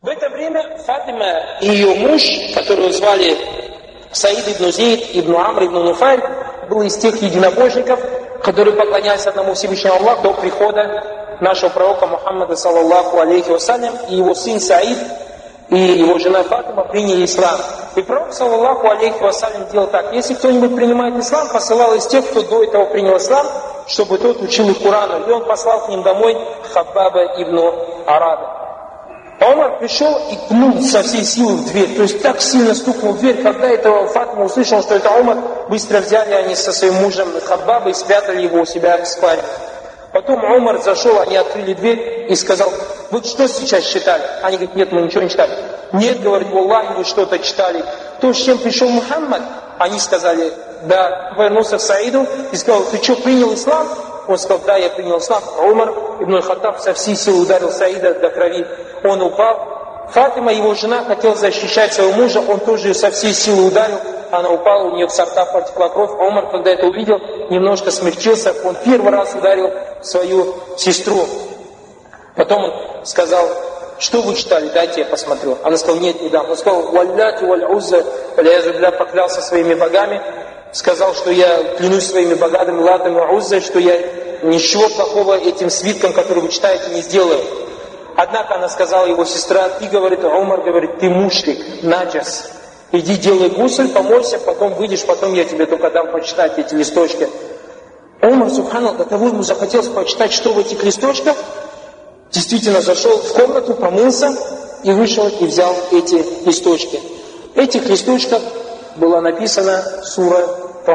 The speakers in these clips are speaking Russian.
В это время Фатима и ее муж, которого звали Саид ибн Зейд ибн Амр ибн Нуфаль, был из тех единобожников, которые поклонялись одному Всевышнему Аллаху до прихода нашего пророка Мухаммада, саллаллаху алейхи вассалям, и его сын Саид и его жена Фатима приняли ислам. И пророк, саллаллаху алейхи вассалям, делал так: если кто-нибудь принимает ислам, посылал из тех, кто до этого принял ислам, чтобы тот учил их Корану. И он послал к ним домой Хаббаба ибн Араба. Умар пришел и пнул со всей силы в дверь, то есть так сильно стукнул в дверь, когда этого Фатима услышал, что это Умар, быстро взяли они со своим мужем Хаббаба и спрятали его у себя в спальне. Потом Умар зашел, они открыли дверь и сказал: вы что сейчас читали? Они говорят: нет, мы ничего не читали. Нет, говорит, валлахи, вы что-то читали. То, с чем пришел Мухаммад? Они сказали: да. Повернулся к Саиду и сказал: ты что, принял ислам? Он сказал: да, я принял ислам. Умар ибн Хаттаб со всей силы ударил Саида до крови. Он упал. Фатима, его жена, хотела защищать своего мужа, он тоже ее со всей силы ударил. Она упала, у нее с рта потекла кровь. А Умар, когда это увидел, немножко смягчился. Он первый раз ударил свою сестру. Потом он сказал: что вы читали? Дайте я посмотрю. Она сказала: нет, не дам. Он сказал: валляти валь-узза, поклялся своими богами. Сказал, что я клянусь своими богами, латами, уззой, что я ничего плохого этим свиткам, которые вы читаете, не сделаю. Однако она сказала, его сестра: ты, говорит, Умар, говорит, ты мушрик, наджас. Иди делай гусль, помойся, потом выйдешь, потом я тебе только дам почитать эти листочки. Умар, субханаллах, до того ему захотелось почитать, что в этих листочках. Действительно, зашел в комнату, помылся и вышел и взял эти листочки. В этих листочках была написана сура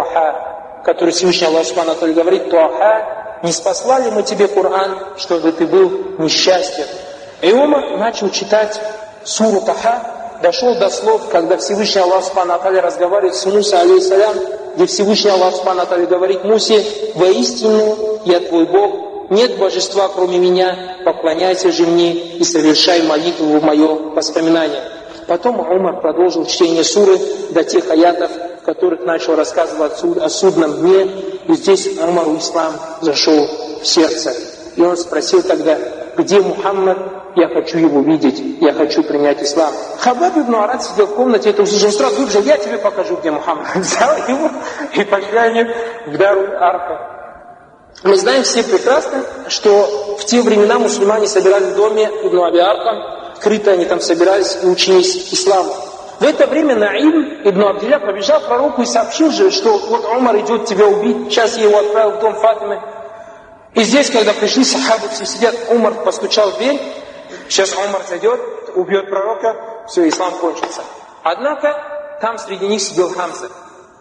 Таха, которую Всевышний Аллах Субхану ва Тааля говорит: Таха, не спаслали мы тебе Коран, чтобы ты был несчастен. И Умар начал читать суру Таха, дошел до слов, когда Всевышний Аллах Субхану ва Тааля разговаривает с Мусой, алейхиссалям, где Всевышний Аллах Субхану ва Тааля говорит Мусе: воистину я твой Бог, нет божества кроме меня, поклоняйся же мне и совершай молитву в мое воспоминание. Потом Умар продолжил чтение суры до тех аятов, в которых начал рассказывать о судном дне. И здесь Умару ислам зашел в сердце. И он спросил тогда: где Мухаммад? Я хочу его видеть, я хочу принять ислам. Хаббаб ибн Арад сидел в комнате, это услышал, сразу выбежал: я тебе покажу, где Мухаммад. Взял его и повели в Даруль-Аркам. Мы знаем все прекрасно, что в те времена мусульмане собирались в доме Ибн Аби Аркам, скрыто они там собирались и учились исламу. В это время Наим ибн Абдилля побежал к пророку и сообщил же, что вот Умар идет тебя убить, сейчас я его отправил в дом Фатимы. И здесь, когда пришли сахабы, все сидят, Умар постучал в дверь, сейчас Умар зайдет, убьет пророка, все, ислам кончится. Однако там среди них сидел Хамза.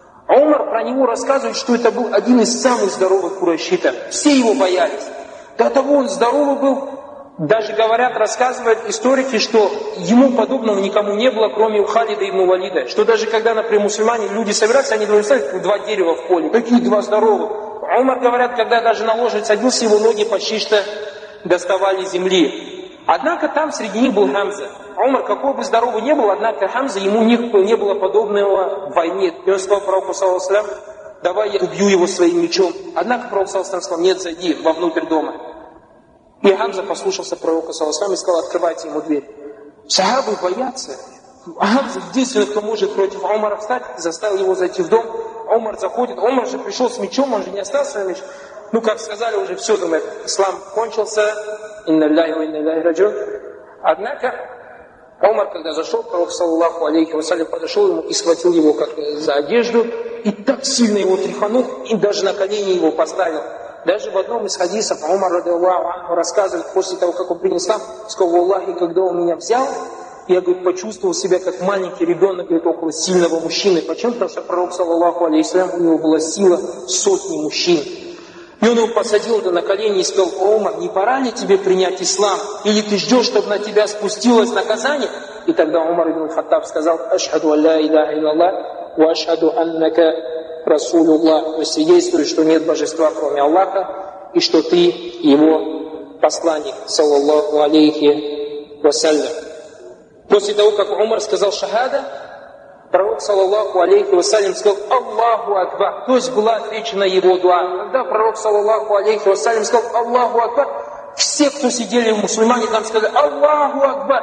Умар про него рассказывает, что это был один из самых здоровых курайшитов. Все его боялись. До того он здоровый был. Даже говорят, рассказывают историки, что ему подобного никому не было, кроме Халида ибн Валида. Что даже когда, например, мусульмане, люди собираются, они должны ставить два дерева в поле. Какие два здоровых? Умар, говорят, когда даже на лошадь садился, его ноги почти что доставали земли. Однако там среди них был Хамза. Умар, какой бы здоровый не был, однако Хамза, ему не было подобного в войне. И он сказал пророку, саллаллаху алейхи ва саллям: давай я убью его своим мечом. Однако пророк, саллаллаху алейхи ва саллям, сказал: нет, зайди вовнутрь дома. И Хамза послушался пророка, саллаллаху алейхи ва саллям, и сказал: открывайте ему дверь. Сахабы боятся. Хамза, единственный, кто может против Умара встать, заставил его зайти в дом. Умар заходит. Умар же пришел с мечом, он же не остался своим мечом. Ну, как сказали уже, все, думает, ислам кончился. Инна лилляхи ва инна илейхи раджиун. Однако Умар, когда зашел, пророк, саллаллаху алейхи ва саллям, подошел ему и схватил его как за одежду, и так сильно его тряханул, и даже на колени его поставил. Даже в одном из хадисов Умар радиаллаху анху рассказывает, после того, как он принял ислам, сказал: валлахи, когда он меня взял, я, говорит, почувствовал себя как маленький ребенок, говорит, около сильного мужчины. Почему? Потому что пророк, саллаллаху алейхи ва саллям, у него была сила сотни мужчин. И он его посадил на колени и сказал: Умар, не пора ли тебе принять ислам? Или ты ждешь, чтобы на тебя спустилось наказание? И тогда Умар ибн Хаттаб сказал: ашхаду алла илляха илляллах, ва ашхаду аннака расулуллах. Свидетельствую, что нет божества, кроме Аллаха, и что ты его посланник, саллаллаху алейхи ва саллям. После того, как Умар сказал шахада, пророк, саллаллаху алейхи ва саллям, сказал: Аллаху акбар. То есть была отвечена его дуа. Когда пророк, саллаллаху алейхи ва саллям, сказал: Аллаху акбар, все, кто сидели, мусульмане, там сказали: Аллаху акбар.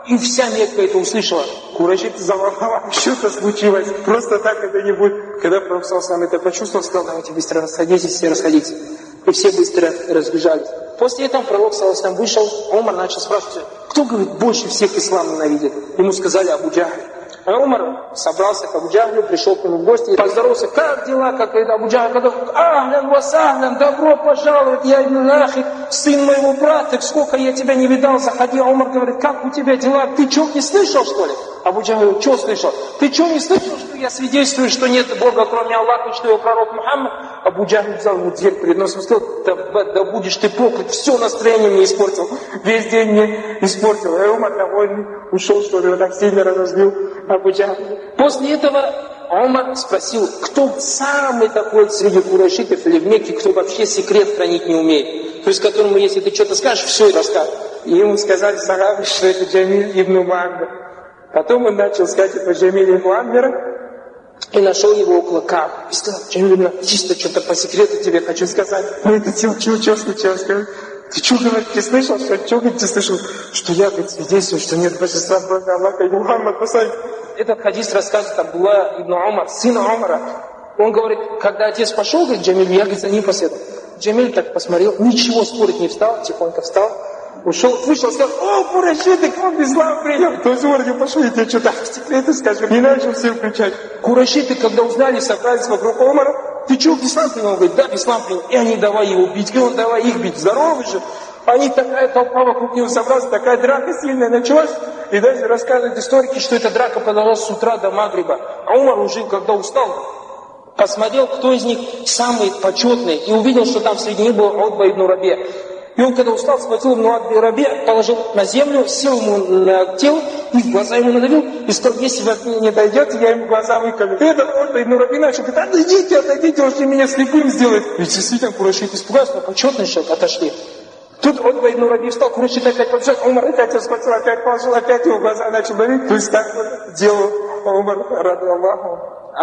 И вся Мекка это услышала. Курайши заволновались, что-то случилось. Просто так это не будет. Когда Пророк сам это почувствовал, сказал: давайте быстро расходитесь, все расходитесь. И все быстро разбежались. После этого Пророк сам вышел, Умар начал спрашивать: кто, говорит, больше всех ислам ненавидит? Ему сказали: Абу Джахль. А Умар собрался к Абу Джахлю, пришел к нему в гости и поздоровался: как дела, как это Абу Джахль? Ахлян васахлян, добро пожаловать, я ибн Ахи, сын моего брата, сколько я тебя не видал, заходи. А Умар говорит: как у тебя дела? Ты что, не слышал, что ли? Абу Джахль говорит: что слышал? Ты что, не слышал, что я свидетельствую, что нет Бога, кроме Аллаха, и что его пророк Мухаммад? Абу Джахль взял ему дверь перед носом и сказал: да будешь ты проклят, все настроение мне испортил, весь день мне испортил. И Умар довольный ушел, что ли, его так сильно разозлил Абу Джахль. После этого Умар спросил: кто самый такой среди курайшитов или в Мекке, кто вообще секрет хранить не умеет? То есть которому, если ты что-то скажешь, все и расскажешь. И ему сказали сахабы, что это Джамиль ибн Муаммир. Потом он начал сказать это Джамиль ибн Муаммира и нашел его около Кааба. И сказал: Джамиль ибн Муаммир, чисто что-то по секрету тебе хочу сказать. Ну это что случилось? Ты что, говорит, ты слышал, ты слышал, что я, говорит, свидетельствую, что нет божества, кроме Аллаха и Мухаммад посланник. Этот хадис рассказывает Абдулла ибн Умар, сына Умара. Он говорит: когда отец пошел, говорит, Джамиль, я, говорит, за ним последовал. Джамиль так посмотрел, ничего спорить не встал, тихонько встал, ушел, вышел, сказал: о, курайшиты, как ислам принял. То есть говорит: пошли, я тебе что-то секреты скажу. И начал всем кричать. Курайшиты, когда узнали, собрались вокруг Умара: ты что, в ислам принял? Он говорит: да, в ислам принял. И они давай его бить, и он давай их бить. Здоровый же. Они, такая толпа вокруг него собралась, такая драка сильная началась. И даже рассказывают историки, что эта драка продолжалась с утра до Магриба. А Умар уже, когда устал, посмотрел, кто из них самый почетный, и увидел, что там среди них был Утба ибн Рабия. И он, когда устал, схватил Утба ибн Рабия, положил на землю, сел ему на тело, и в глаза ему надавил, и сказал: если вы от меня не дойдете, я ему глаза выколю. И этот Утба ибн Рабия начал говорить: отойдите, он меня слепым сделает. Ведь действительно курайшиты испугались, но почетный человек, отошли. Тут Утба ибн Рабия встал, курайшит опять побежал, Умар опять схватил, опять положил, опять его глаза начал давить. То есть так вот делал Умар, ради Аллаху.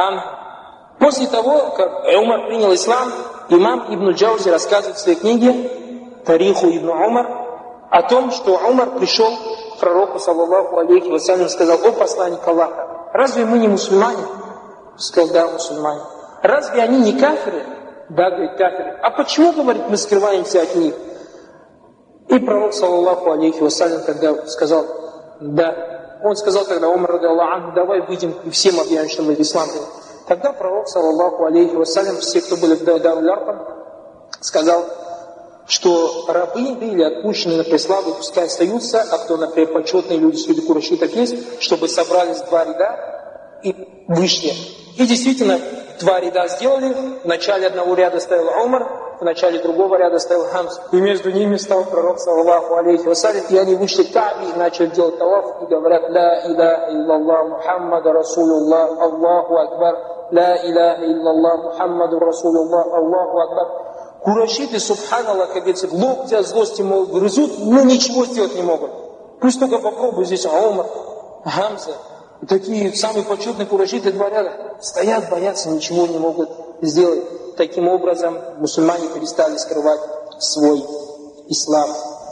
После того, как Умар принял ислам, имам Ибн Джаузи рассказывает в своей книге «Тариху Ибн Умар» о том, что Умар пришел к пророку, саллаллаху алейхи вассалям, и сказал: о посланник Аллаха, разве мы не мусульмане? Сказал: да, мусульмане. Разве они не кафиры? Да, говорит, кафиры. А почему, говорит, мы скрываемся от них? И пророк, саллаллаху алейхи вассалям, тогда сказал: да. Он сказал тогда Умар, ради Аллаху: давай выйдем и всем объявим, что мы в ислам. Тогда пророк, саллаллаху алейхи вассалям, все, кто были в Даруль-Аркам, сказал, что рабы или отпущенные на преславу пускай остаются, а кто, например, почетные люди среди курайшитов есть, чтобы собрались два ряда и вышли. И действительно, два ряда сделали. В начале одного ряда стоял Умар, в начале другого ряда стоял Хамз. И между ними стал пророк, саллаллаху алейхи вассалям, и они вышли к Каабе и начали делать таваф, и говорят: ла иляха илляллах, Мухаммада Расулуллах, Аллаху Акбар, ла иляха илляллах, Мухаммаду Расулуллах, Аллаху Акбар. Курайшиты, субханаллах, как говорится, локти от злости грызут, но ничего сделать не могут. Пусть только попробуй здесь Умар, Хамза. Такие самые почетные курайшиты, два ряда, стоят, боятся, ничего не могут сделать. Таким образом, мусульмане перестали скрывать свой ислам.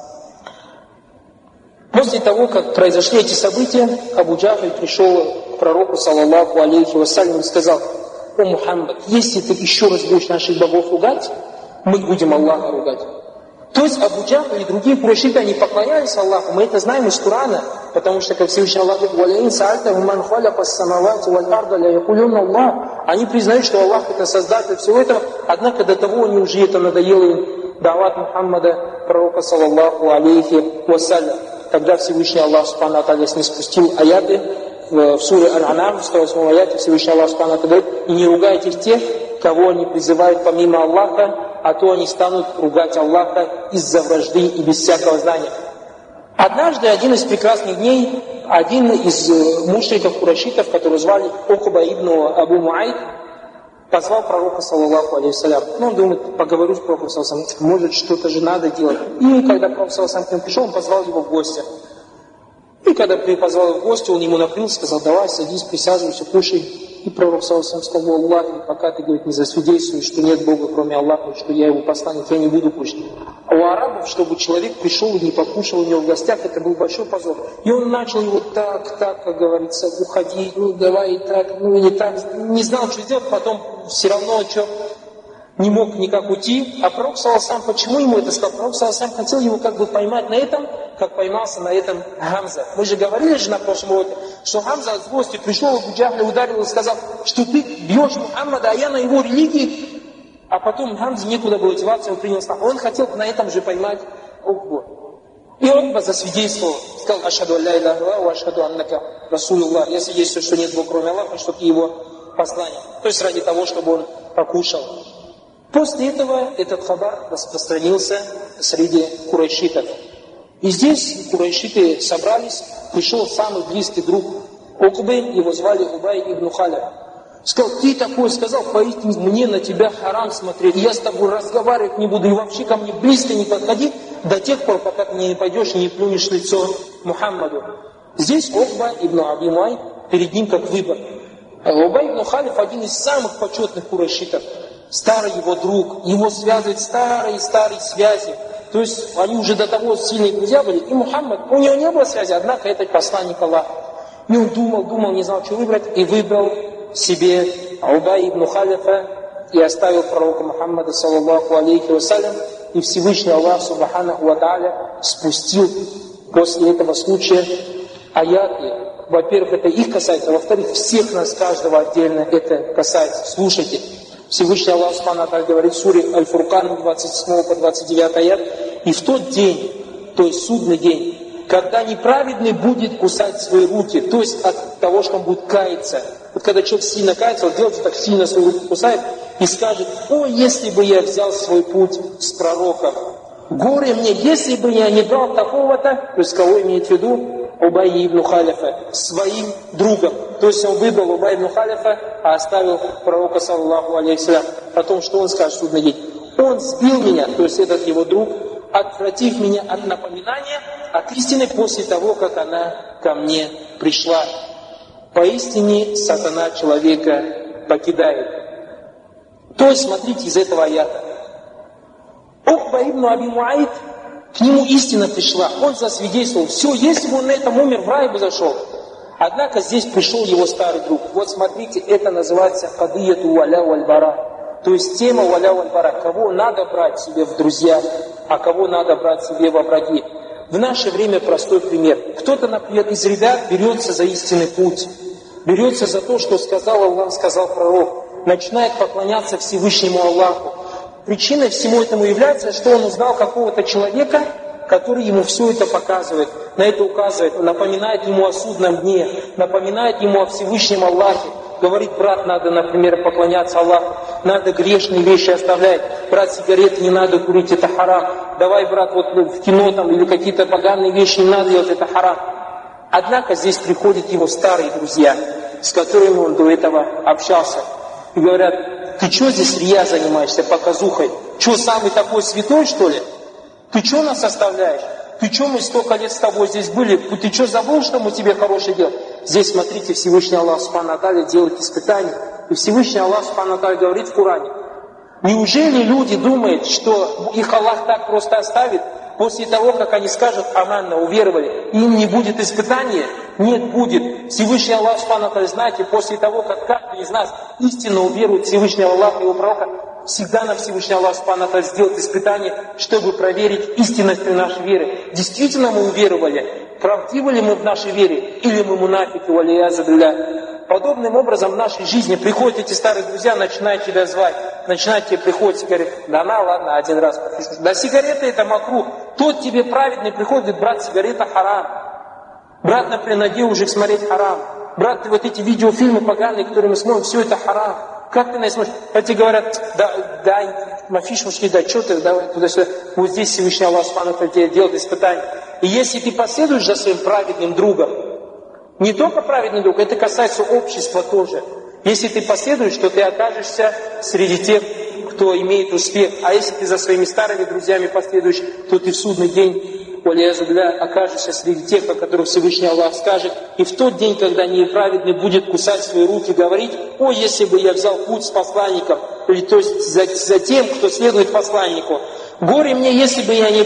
После того, как произошли эти события, Абу Джахль пришел к пророку, саллаллаху алейхи вассалям, и сказал: о Мухаммад, если ты еще раз будешь наших богов ругать, мы будем Аллаха ругать. То есть Абу Джахль и другие курайшиты, они поклонялись Аллаху. Мы это знаем из Корана, потому что, как Всевышний Аллах говорит: они признают, что Аллах это создатель всего этого, однако до того они уже это надоело им, дават Мухаммада, пророка, саллаллаху алейхи вассалям. Когда Всевышний Аллах субхану ва тааля не спустил аяты в суре Аль-Анам, в 108 аяте, Всевышний Аллах субхану ва тааля говорит: и не ругайте тех, кого они призывают помимо Аллаха, а то они станут ругать Аллаха из-за вражды и без всякого знания. Однажды, один из прекрасных дней, один из мушриков курайшитов, которого звали Укба ибн Абу Муайд, позвал пророка, саллаллаху алейхи вассалям. Ну, он думает: поговорю с пророком, саллаллаху алейхи вассалям, может, что-то же надо делать. И когда пророк, саллаллаху алейхи вассалям, пришел, он позвал его в гости. И когда позвал его в гости, он ему накрыл, сказал: давай, садись, присаживайся, кушай. И пророк саллаллаху сказал: Аллах, пока ты, говорит, не засвидетельствуешь, что нет Бога, кроме Аллаха, что я его посланник, я не буду пустить. А у арабов, чтобы человек пришел и не покушал у него в гостях, это был большой позор. И он начал его так, как говорится, уходи, давай так, или так. Не знал, что сделать, потом все равно, не мог никак уйти. А пророк саллаллаху, почему ему это сказал? Пророк саллаллаху хотел его как бы поймать на этом, как поймался на этом Хамза. Мы же говорили на прошлом уроке, что Хамза от злости пришел, Абу Джахля ударил и сказал, что ты бьешь Мухаммада, а я на его религии. А потом Хамзе некуда было деваться, он принял ислам. Он хотел на этом же поймать Укбу. И Укба засвидетельствовал, сказал: ашхаду алла илляха илля ва ашхаду аннака расулуллах. Я свидетельствую, что нет Бога кроме Аллаха, что ты его посланник. То есть ради того, чтобы он покушал. После этого этот хабар распространился среди курайшитов. И здесь курайшиты собрались, пришел самый близкий друг Укбы, его звали Убай ибн Халиф. Сказал: ты такой, сказал, поистине мне на тебя харам смотреть, я с тобой разговаривать не буду, и вообще ко мне близко не подходи до тех пор, пока ты не пойдешь и не плюнешь лицо Мухаммаду. Здесь Укба ибн Аби Муайт, перед ним как выбор. Убай ибн Халиф один из самых почетных курайшитов, старый его друг, его связывают старые связи. То есть они уже до того сильные друзья были. И Мухаммад, у него не было связи, однако это посланник Аллаха. И он думал, не знал, что выбрать, и выбрал себе Убай ибн Халифа и оставил пророка Мухаммада, саллаллаху алейхи вассалям. И Всевышний Аллах, субханаху ва тааля, спустил после этого случая аяты. Во-первых, это их касается, во-вторых, всех нас, каждого отдельно это касается. Слушайте. Всевышний Аллах Субхану говорит в суре Аль-Фуркан 27 по 29 аят: и в тот день, то есть судный день, когда неправедный будет кусать свои руки, то есть от того, что он будет каяться. Вот когда человек сильно кается, он делает так, сильно свои руки кусает и скажет: о, если бы я взял свой путь с пророком, горе мне, если бы я не дал такого-то, то есть кого имеет в виду? Убай ибн Халифа, своим другом. То есть он выбрал Убай ибн Халифа, а оставил пророка, саллаллаху алейхи. Потом, что он скажет в судный день? Он сбил меня, то есть этот его друг, отвратив меня от напоминания от истины после того, как она ко мне пришла. Поистине сатана человека покидает. То есть, смотрите из этого аята. Укба ибн Аби Муайт, к нему истина пришла, он засвидетельствовал. Все, если бы он на этом умер, в рай бы зашел. Однако здесь пришел его старый друг. Вот смотрите, это называется кадияту валя валь-бара. То есть тема валя валь-бара. Кого надо брать себе в друзья, а кого надо брать себе во враги. В наше время простой пример. Кто-то, например, из ребят берется за истинный путь. Берется за то, что сказал Аллах, сказал пророк. Начинает поклоняться Всевышнему Аллаху. Причиной всему этому является, что он узнал какого-то человека, который ему все это показывает, на это указывает, напоминает ему о судном дне, напоминает ему о Всевышнем Аллахе. Говорит: брат, надо, например, поклоняться Аллаху, надо грешные вещи оставлять, брат, сигареты не надо курить, это харам. Давай, брат, вот в кино там или какие-то поганые вещи не надо делать, это харам. Однако здесь приходят его старые друзья, с которыми он до этого общался, и говорят: ты что здесь рия занимаешься, показухой? Что, самый такой святой, что ли? Ты что нас оставляешь? Ты что, мы столько лет с тобой здесь были? Ты что, забыл, что мы тебе хорошее делаем? Здесь, смотрите, Всевышний Аллах Субхану ва Тааля делает испытания. И Всевышний Аллах Субхану ва Тааля говорит в Коране: неужели люди думают, что их Аллах так просто оставит? После того, как они скажут аманна, уверовали, им не будет испытания? Нет, будет. Всевышний Аллах Субхану ва Тааля, знаете, после того, как каждый из нас истинно уверует в Всевышнего Аллаха и его пророка, всегда нам Всевышний Аллах Субхану ва Тааля сделает испытание, чтобы проверить истинность нашей веры. Действительно мы уверовали? Правдивы ли мы в нашей вере? Или мы мунафики, валиязу билля? Подобным образом в нашей жизни приходят эти старые друзья, начинают тебя звать, начинают тебе приходить, говорят: да на, ладно, один раз. Да сигареты это макрух. Тот тебе праведный приходит, говорит: брат, сигарета харам. Брат, например, на девушек смотреть харам. Брат, ты вот эти видеофильмы поганые, которые мы смотрим, все это харам. Как ты на это смотришь? А тебе говорят: да, мафишмушки, да, что ты, давай туда-сюда. Вот здесь Всевышний Аллах Субхану ва Тааля тебе делает испытание. И если ты последуешь за своим праведным другом, не только праведный друг, это касается общества тоже. Если ты последуешь, то ты окажешься среди тех, кто имеет успех. А если ты за своими старыми друзьями последуешь, то ты в судный день валиязубля, окажешься среди тех, о которых Всевышний Аллах скажет, и в тот день, когда неправедный будет кусать свои руки, говорить: «О, если бы я взял путь с посланником», или то есть за тем, кто следует посланнику. «Горе мне, если бы я не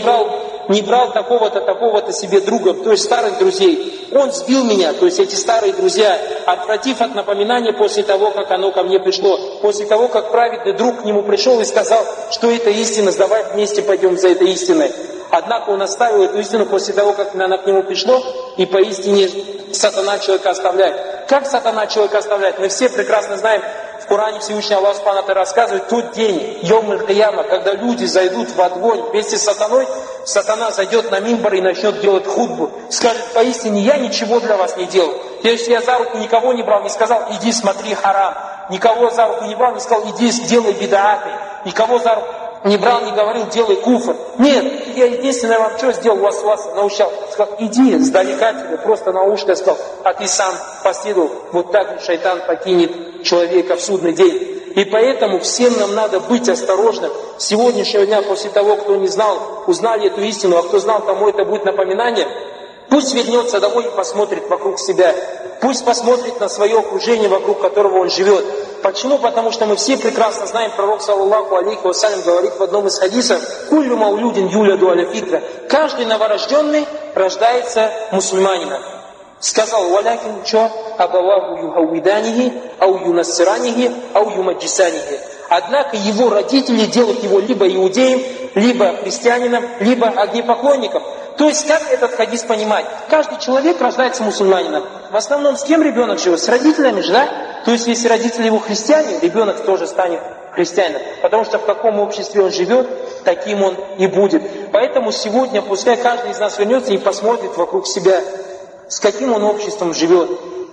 брал такого-то себе другом», то есть старых друзей. Он сбил меня, то есть эти старые друзья, отвратив от напоминания после того, как оно ко мне пришло, после того, как праведный друг к нему пришел и сказал, что это истина, давай вместе пойдем за этой истиной. Однако он оставил эту истину после того, как она к нему пришло, и поистине сатана человека оставляет. Как сатана человека оставляет? Мы все прекрасно знаем, в Коране Всевышний Аллах Субхану ва Тааля рассказывает, тот день, Йом аль-Кияма, когда люди зайдут в огонь вместе с сатаной, сатана зайдет на мимбар и начнет делать хутбу. Скажет: поистине, я ничего для вас не делал. Если я за руку никого не брал, не сказал: иди смотри харам. Никого за руку не брал, не сказал: иди делай бидааты. Никого за руку не брал, не говорил: делай куфр. Нет, я единственное вам что сделал, вас научал. Сказал: иди, сдалека тебе, просто на ушко сказал, а ты сам последовал. Вот так же шайтан покинет человека в судный день. И поэтому всем нам надо быть осторожным. С сегодняшнего дня, после того, кто не знал, узнали эту истину, а кто знал, тому это будет напоминание. Пусть вернется домой и посмотрит вокруг себя. Пусть посмотрит на свое окружение, вокруг которого он живет. Почему? Потому что мы все прекрасно знаем, пророк, саллаллаху алейхи вассалям, говорит в одном из хадисов: «Куллю маулюдин юляду аля фитра». Каждый новорожденный рождается мусульманином. Сказал: «Валякин чо абаваху юхауиданихи, ау юнассиранихи, ау юмаджисанихи». Однако его родители делают его либо иудеем, либо христианином, либо огнепоклонником. То есть, как этот хадис понимать? Каждый человек рождается мусульманином. В основном с кем ребенок живет? С родителями же, да? То есть, если родители его христиане, ребенок тоже станет христианином. Потому что в каком обществе он живет, таким он и будет. Поэтому сегодня пускай каждый из нас вернется и посмотрит вокруг себя, с каким он обществом живет.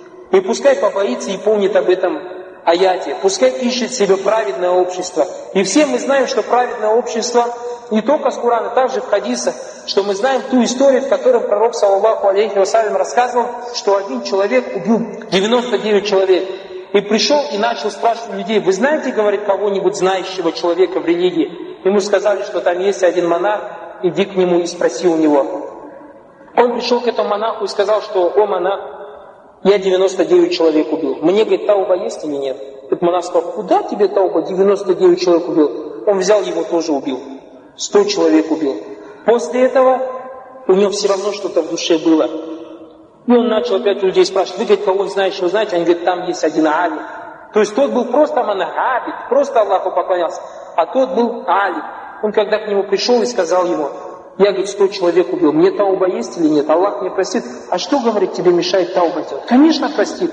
И пускай побоится и помнит об этом аяте. Пускай ищет себе праведное общество. И все мы знаем, что праведное общество не только с Корана, также в хадисах, что мы знаем ту историю, в которой пророк, саллаллаху алейхи вассалям, рассказывал, что один человек убил 99 человек. И пришел и начал спрашивать людей: вы знаете, говорит, кого-нибудь знающего человека в религии? Ему сказали, что там есть один монах, иди к нему и спроси у него. Он пришел к этому монаху и сказал, что: о монах, я 99 человек убил. Мне, говорит, тауба есть или нет? Этот монах сказал: куда тебе тауба, 99 человек убил? Он взял его, тоже убил. 100 человек убил. После этого у него все равно что-то в душе было. И он начал опять людей спрашивать: вы, говорит, кого знаете, знаете? Они говорят: там есть один али. То есть тот был просто монахабит, просто Аллаху поклонялся. А тот был али. Он когда к нему пришел и сказал ему: я, говорит, 100 человек убил, мне тауба есть или нет? Аллах мне простит. А что, говорит, тебе мешает тауба делать? Конечно, простит.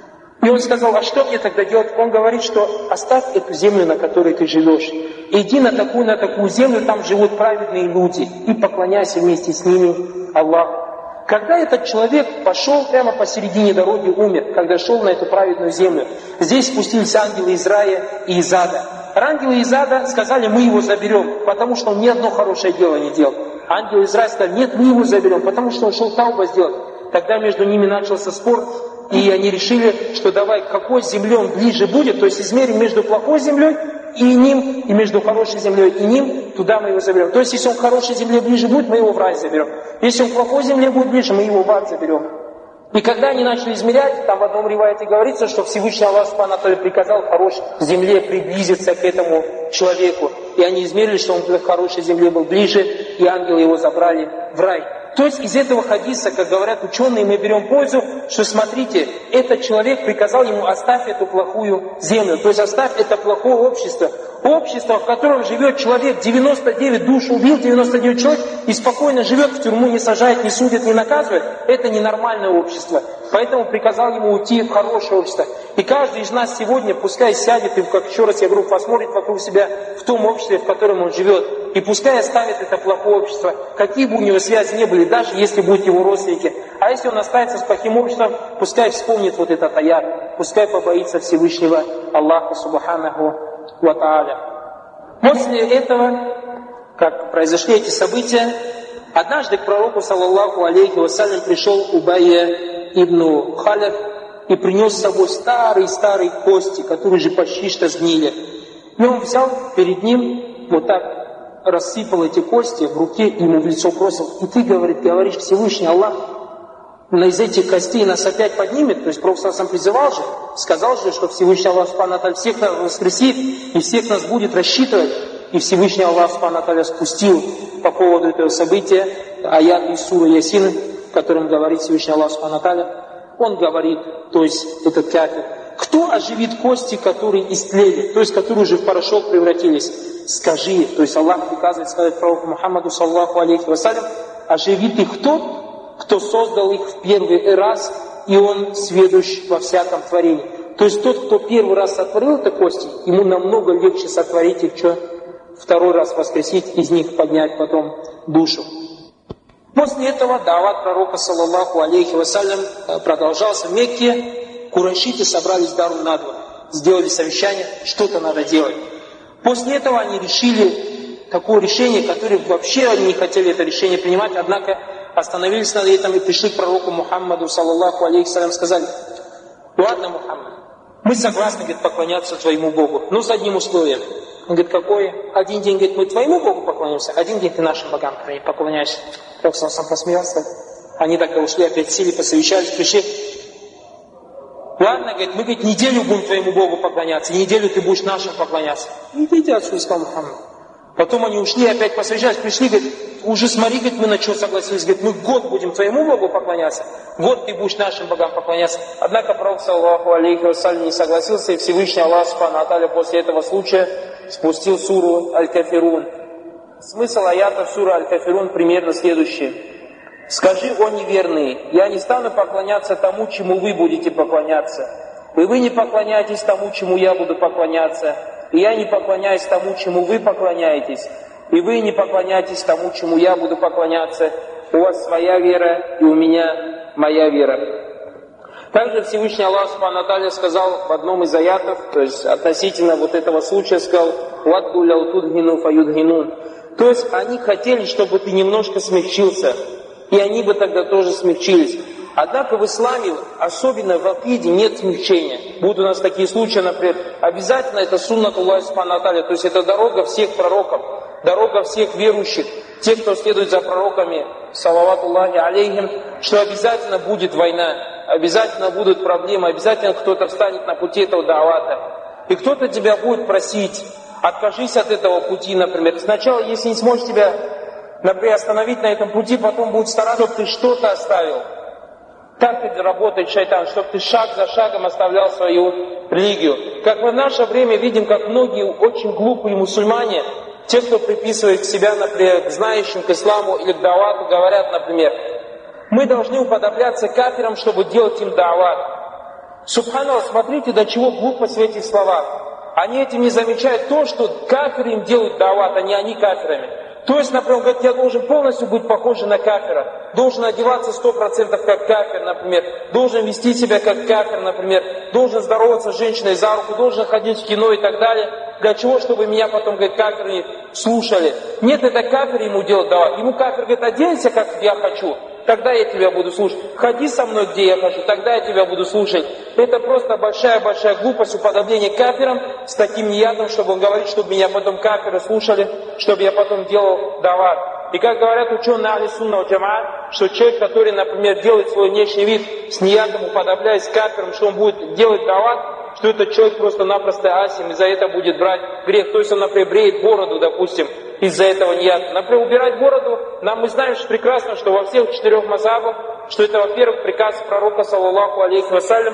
И он сказал: а что мне тогда делать? Он говорит, что оставь эту землю, на которой ты живешь. Иди на такую землю, там живут праведные люди. И поклоняйся вместе с ними Аллаху. Когда этот человек пошел прямо посередине дороги, умер, когда шел на эту праведную землю, здесь спустились ангелы из рая и из ада. Ангелы из ада сказали: мы его заберем, потому что он ни одно хорошее дело не делал. Ангелы из рая сказали: нет, мы его заберем, потому что он шел тауба сделать. Тогда между ними начался спор, и они решили, что давай, к какой земле он ближе будет, то есть измерим между плохой землей и ним, и между хорошей землей и ним, туда мы его заберем. То есть, если он к хорошей земле ближе будет, мы его в рай заберем. Если он к плохой земле будет ближе, мы его в ад заберем. И когда они начали измерять, там в одном риваяте говорится, что Всевышний Аллах Субхану ва Тааля приказал хорошей земле приблизиться к этому человеку. И они измерили, что он к хорошей земле был ближе, и ангелы его забрали в рай. То есть из этого хадиса, как говорят ученые, мы берем пользу, что смотрите, этот человек приказал ему: оставь эту плохую землю, то есть оставь это плохое общество. Общество, в котором живет человек, 99 душ убил, 99 человек, и спокойно живет, в тюрьму не сажает, не судит, не наказывает, это ненормальное общество. Поэтому приказал ему уйти в хорошее общество. И каждый из нас сегодня, пускай сядет и, как еще раз я говорю, посмотрит вокруг себя в том обществе, в котором он живет. И пускай оставит это плохое общество, какие бы у него связи не были, даже если будут его родственники. А если он останется с плохим обществом, пускай вспомнит вот этот аят, пускай побоится Всевышнего Аллаха Субханаху ва Тааля. После этого, как произошли эти события, однажды к пророку, саллаллаху алейхи вассалям, пришел Убайя ибн Халиф и принес с собой старые кости, которые же почти что сгнили. И он взял перед ним вот так рассыпал эти кости в руке и ему в лицо бросил. И ты, говоришь, Всевышний Аллах из этих костей нас опять поднимет. То есть Пророк сам призывал же, сказал же, что Всевышний Аллах Субхану Тааля всех нас воскресит и всех нас будет рассчитывать. И Всевышний Аллах Субхану Тааля спустил по поводу этого события аят из суры Ясин, в котором говорит Всевышний Аллах Субхану Тааля. Он говорит, то есть этот кафир, кто оживит кости, которые истлели, то есть которые уже в порошок превратились? Скажи, то есть Аллах приказывает сказать пророку Мухаммаду саллаллаху алейхи вассалям, оживит их тот, кто создал их в первый раз, и он сведущ во всяком творении. То есть тот, кто первый раз сотворил это кости, ему намного легче сотворить их, что второй раз воскресить, из них поднять потом душу. После этого дават пророка саллаллаху алейхи вассалям продолжался в Мекке. Курайшиты собрались Дарун Надва, сделали совещание, что-то надо делать. После этого они решили такое решение, которое вообще они не хотели это решение принимать, однако остановились над этим и пришли к пророку Мухаммаду саллаллаху алейхи вассалям, сказали: ладно, Мухаммад, мы согласны, говорит, поклоняться твоему Богу, но с одним условием. Он говорит, какое? Один день, говорит, мы твоему Богу поклонимся, один день ты нашим богам поклоняешься. Пророк сам посмеялся. Они тогда ушли, опять сели, посовещались, пришли. Ладно, говорит, мы, говорит, неделю будем твоему Богу поклоняться, и неделю ты будешь нашим поклоняться. Идите отсюда, сказал Мухаммад. Потом они ушли, опять посовещались, пришли, говорит, уже смотри, говорит, мы на что согласились, говорит, мы год будем твоему Богу поклоняться, год ты будешь нашим богам поклоняться. Однако пророк, саллаллаху алейхи вассалям, не согласился, и Всевышний Аллах Субхану Тааля после этого случая спустил суру Аль-Кафирун. Смысл аята суры Аль-Кафирун примерно следующий. Скажи, о неверные, я не стану поклоняться тому, чему вы будете поклоняться. И вы не поклоняетесь тому, чему я буду поклоняться. И я не поклоняюсь тому, чему вы поклоняетесь. И вы не поклоняетесь тому, чему я буду поклоняться. У вас своя вера, и у меня моя вера. Также Всевышний Аллах Субхану Тааля сказал в одном из аятов, то есть относительно вот этого случая, сказал: «Вадду ляу тудгину фаюдгинун». То есть они хотели, чтобы ты немножко смягчился. И они бы тогда тоже смягчились. Однако в исламе, особенно в акиде, нет смягчения. Будут у нас такие случаи, например, обязательно это суннат Аллаха Субхану Тааля, то есть это дорога всех пророков, дорога всех верующих, тех, кто следует за пророками, салаватуллахи алейхим, что обязательно будет война, обязательно будут проблемы, обязательно кто-то встанет на пути этого давата. И кто-то тебя будет просить, откажись от этого пути, например. Сначала, если не сможешь тебя, например, остановить на этом пути, потом будет стараться, чтобы ты что-то оставил. Так работает шайтан, чтобы ты шаг за шагом оставлял свою религию. Как мы в наше время видим, как многие очень глупые мусульмане, те, кто приписывает себя, например, к знающим, к исламу или к давату, говорят, например, мы должны уподобляться кафирам, чтобы делать им дават. Субханаллах, смотрите, до чего глупость в этих словах. Они этим не замечают то, что кафиры им делают дават, а не они кафирами. То есть, например, он говорит, я должен полностью быть похож на кафира, должен одеваться 100% как кафир, например, должен вести себя как кафир, например, должен здороваться с женщиной за руку, должен ходить в кино и так далее. Для чего? Чтобы меня потом, говорит, кафиры слушали. Нет, это кафир ему делать давать. Ему кафир говорит, оденься, как я хочу, тогда я тебя буду слушать. Ходи со мной, где я хочу, тогда я тебя буду слушать. Это просто большая-большая глупость, уподобление кафирам с таким неядом, чтобы он говорит, чтобы меня потом кафиры слушали, чтобы я потом делал дават. И как говорят ученые Ахли Сунна валь Джамаат, что человек, который, например, делает свой внешний вид с неядом, уподобляясь кафирам, что он будет делать дават, что этот человек просто-напросто асим, и за это будет брать грех. То есть он, например, бреет бороду, допустим, из-за этого неяда. Например, убирать бороду, мы знаем что прекрасно, что во всех 4 мазхабах, что это, во-первых, приказ пророка, саллаллаху алейхи вассалям.